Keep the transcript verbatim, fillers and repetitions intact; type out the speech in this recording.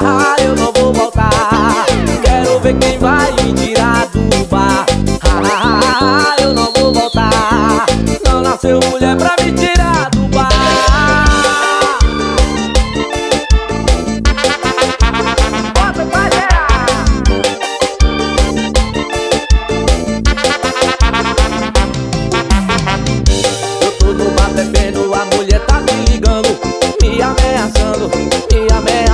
ah, eu não vou voltar. Quero ver quem vai me tirar do bar. Ah, eu não vou voltar. Não nasceu mulher pra me tirar do bar. Bota pra gerar. Eu tô no bar bebendo, a mulher tá me ligando, me ameaçando, me ameaçando.